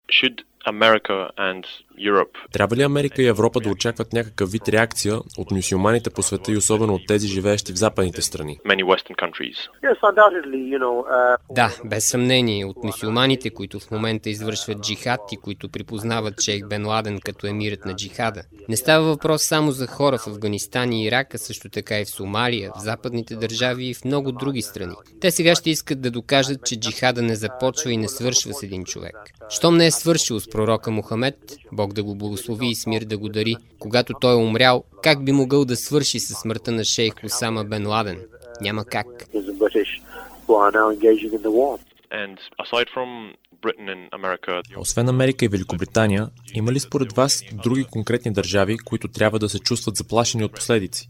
Трябва ли Америка и Европа да очакват някакъв вид реакция от мюсюлманите по света и особено от тези живеещи в западните страни? Да, без съмнение, от мюсюлманите, които в момента извършват джихад и които припознават Шейх Бен Ладен като емирът на джихада. Не става въпрос само за хора в Афганистан и Ирак, а също така и в Сомалия, в западните държави и в много други страни. Те сега ще искат да докажат, че джихада не започва и не свършва с един човек. Щом не е свършил с пророка Мохамед, Бог да го благослови и с мир да го дари, когато той е умрял, как би могъл да свърши със смъртта на шейх Осама Бен Ладен? Няма как. Освен Америка и Великобритания, има ли според вас други конкретни държави, които трябва да се чувстват заплашени от последици?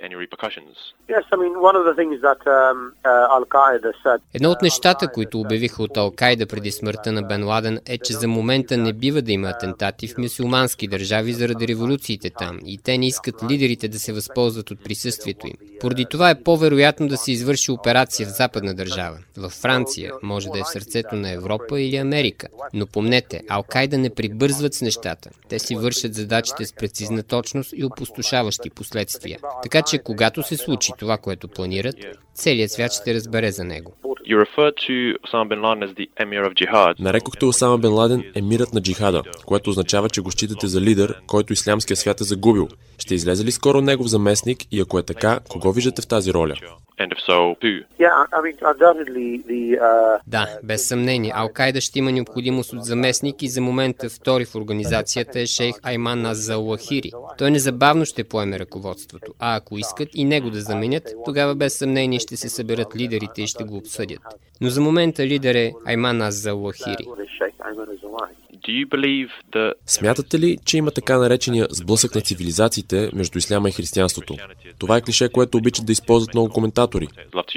Едно от нещата, които обявиха от Ал-Кайда преди смъртта на Бен Ладен, е, че за момента не бива да има атентати в мюсюлмански държави заради революциите там и те не искат лидерите да се възползват от присъствието им. Поради това е по-вероятно да се извърши операция в западна държава. Във Франция, може да е в сърцето на Европа или Америка. Но помнете, Ал-Кайда не прибързват с нещата. Те си вършат задачите с прецизна точност и опустошаващи последствия. Така че, когато се случи това, което планират, целият свят ще разбере за него. Нарекохте Осама Бен Ладен емирът на джихада, което означава, че го считате за лидер, който ислямския свят е загубил. Ще излезе ли скоро негов заместник и ако е така, кого виждате в тази роля? Да, без съмнение. Ал-Кайда ще има необходимост от заместник и за момента втори в организацията е шейх Айман аз-Залахири. Той незабавно ще поеме ръководството, а ако искат и него да заменят, тогава без съмнение ще се съберат лидерите и ще го обсъдят. Но за момента лидер е Айман аз-Залахири. Смятате ли, че има така наречения сблъсък на цивилизациите между исляма и християнството? Това е клише, което обичат да използват много коментатори.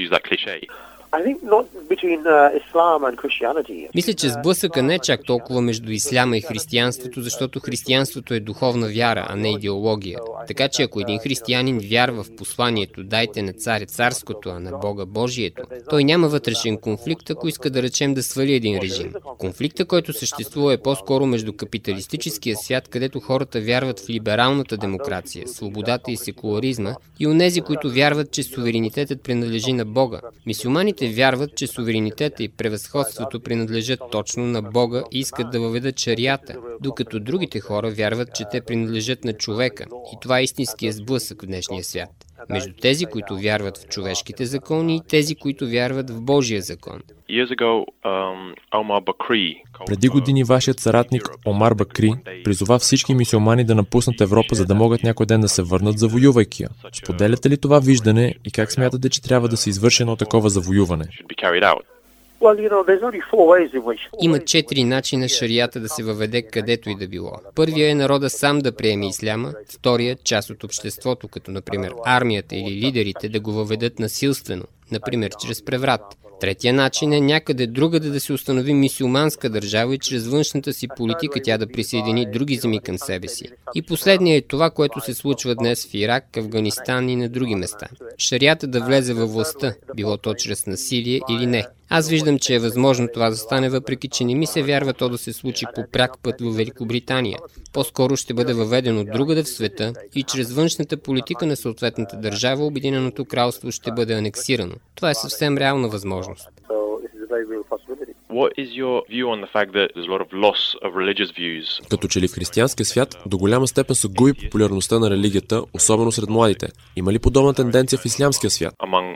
Мисля, че сблъсъка не е чак толкова между исляма и християнството, защото християнството е духовна вяра, а не идеология. Така че ако един християнин вярва в посланието "Дайте на царя царското, а на Бога Божието", той няма вътрешен конфликт, ако иска да речем да свали един режим. Конфликта, който съществува, е по-скоро между капиталистическия свят, където хората вярват в либералната демокрация, свободата и секуларизма, и онези, които вярват, че суверенитетът принадлежи на Бога. Мюсюлманите вярват, че суверенитета и превъзходството принадлежат точно на Бога и искат да въведат шарията, докато другите хора вярват, че те принадлежат на човека. И това е истинският сблъсък в днешния свят. Между тези, които вярват в човешките закони и тези, които вярват в Божия закон. Преди години вашият съратник Омар Бакри призова всички мюсюлмани да напуснат Европа, за да могат някой ден да се върнат, завоювайки я. Споделяте ли това виждане и как смятате, че трябва да се извърши едно такова завоюване? Има 4 начина шарията да се въведе където и да било. Първият е народа сам да приеме исляма, вторият част от обществото, като например армията или лидерите, да го въведат насилствено, например чрез преврат. Третия начин е някъде другаде да се установи мюсюлманска държава и чрез външната си политика тя да присъедини други земи към себе си. И последният е това, което се случва днес в Ирак, Афганистан и на други места. Шарията да влезе във властта, било то чрез насилие или не. Аз виждам, че е възможно това да стане, въпреки че не ми се вярва то да се случи по пряк път в Великобритания. По-скоро ще бъде въведено другаде в света и чрез външната политика на съответната държава Обединеното кралство ще бъде анексирано. Това е съвсем реална възможност. Като че ли в християнския свят до голяма степен се губи популярността на религията, особено сред младите. Има ли подобна тенденция в ислямския свят?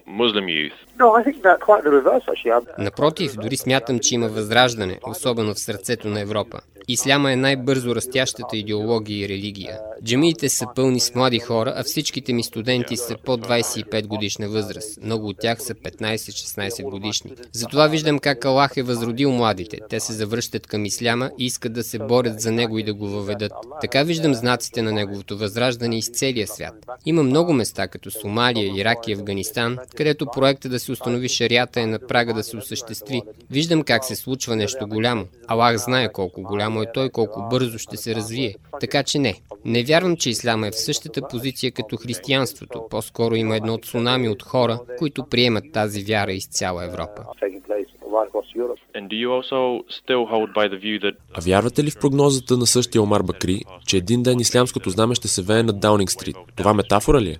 Напротив, дори смятам, че има възраждане, особено в сърцето на Европа. Исляма е най-бързо растящата идеология и религия. Джамиите са пълни с млади хора, а всичките ми студенти са под 25 годишна възраст. Много от тях са 15-16 годишни. Затова виждам как Аллах е възродил младите. Те се завръщат към исляма и искат да се борят за него и да го въведат. Така виждам знаците на неговото възраждане из целия свят. Има много места, като Сомалия, Ирак и Афганистан, където проектът да се установи шарията е на прага да се осъществи. Виждам как се случва нещо голямо. Аллах знае колко голямо е той, колко бързо ще се развие. Така че не вярвам, че исляма е в същата позиция като християнството. По-скоро има едно цунами от хора, които приемат тази вяра из цяла Европа. А вярвате ли в прогнозата на същия Омар Бакри, че един ден ислямското знаме ще се вее над Даунинг Стрит? Това метафора ли е?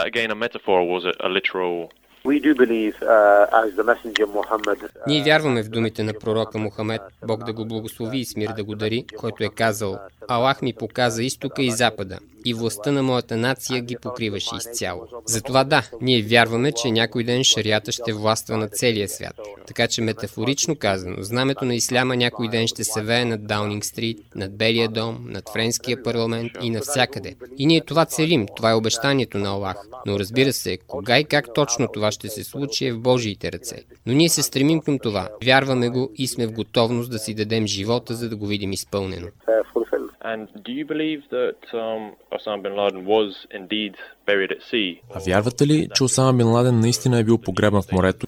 Ние вярваме в думите на пророка Мухамед, Бог да го благослови и с мир да го дари, който е казал: Аллах ми показа изтока и запада, и властта на моята нация ги покриваше изцяло. Затова да, ние вярваме, че някой ден шарията ще властва над целия свят. Така че метафорично казано, знамето на исляма някой ден ще се вее над Даунинг Стрит, над Белия дом, над Френския парламент и навсякъде. И ние това целим, това е обещанието на Аллах. Но разбира се, кога и как точно това ще се случи е в Божиите ръце. Но ние се стремим към това, вярваме го и сме в готовност да си дадем живота, за да го видим изпълнено. А вярвате ли, че Осама Бин Ладен наистина е бил погребан в морето?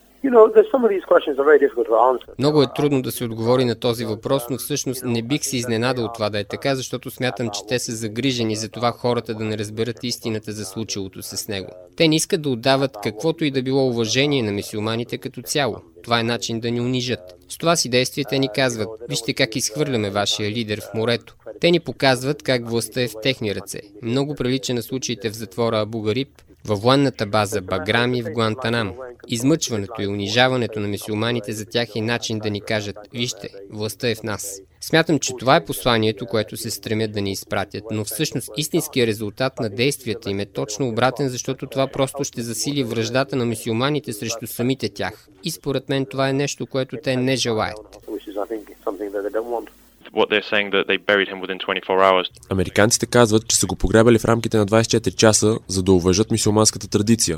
Много е трудно да се отговори на този въпрос, но всъщност не бих се изненадал това да е така, защото смятам, че те са загрижени за това хората да не разберат истината за случилото се с него. Те не искат да отдават каквото и да било уважение на мюсюлманите като цяло. Това е начин да ни унижат. С това си действие те ни казват: вижте как изхвърляме вашия лидер в морето. Те ни показват как властта е в техни ръце. Много прилича на случаите в затвора Абу Гариб, във военната база Баграм и в Гуантанамо. Измъчването и унижаването на мюсюлманите за тях е начин да ни кажат: вижте, властта е в нас. Смятам, че това е посланието, което се стремят да ни изпратят, но всъщност истинският резултат на действията им е точно обратен, защото това просто ще засили враждата на мюсюлманите срещу самите тях. И според мен това е нещо, което те не желаят. Американците казват, че са го погребали в рамките на 24 часа, за да уважат мюсюлманската традиция.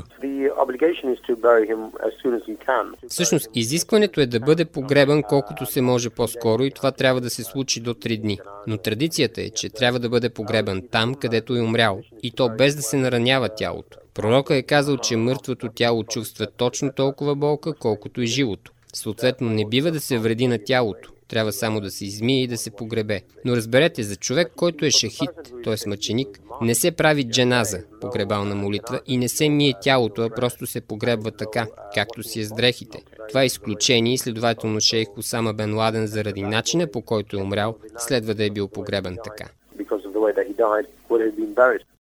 Всъщност, изискването е да бъде погребан колкото се може по-скоро и това трябва да се случи до 3 дни. Но традицията е, че трябва да бъде погребан там, където е умрял, и то без да се наранява тялото. Пророка е казал, че мъртвото тяло чувства точно толкова болка, колкото и живото. Съответно, не бива да се вреди на тялото. Трябва само да се измие и да се погребе. Но разберете, за човек, който е шахид, т.е. мъченик, не се прави дженаза, погребална молитва, и не се мие тялото, а просто се погребва така, както си е с дрехите. Това е изключение и следователно шейх Осама Бин Ладен, заради начина, по който е умрял, следва да е бил погребан така.